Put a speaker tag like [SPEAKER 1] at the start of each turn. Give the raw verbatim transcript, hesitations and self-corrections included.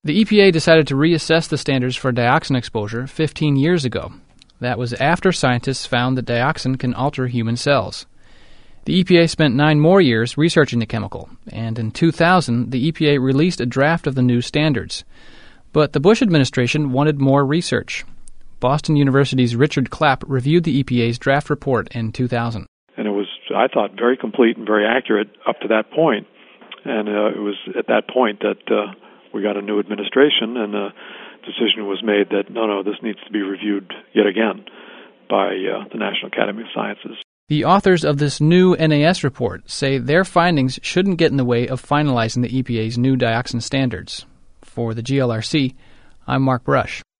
[SPEAKER 1] The E P A decided to reassess the standards for dioxin exposure fifteen years ago. That was after scientists found that dioxin can alter human cells. The E P A spent nine more years researching the chemical, and in two thousand, the E P A released a draft of the new standards. But the Bush administration wanted more research. Boston University's Richard Clapp reviewed the E P A's draft report in two thousand.
[SPEAKER 2] And it was, I thought, very complete and very accurate up to that point. And uh, it was at that point that uh, we got a new administration, and a decision was made that, no, no, this needs to be reviewed yet again by uh, the National Academy of Sciences.
[SPEAKER 1] The authors of this new N A S report say their findings shouldn't get in the way of finalizing the E P A's new dioxin standards. For the G L R C, I'm Mark Brush.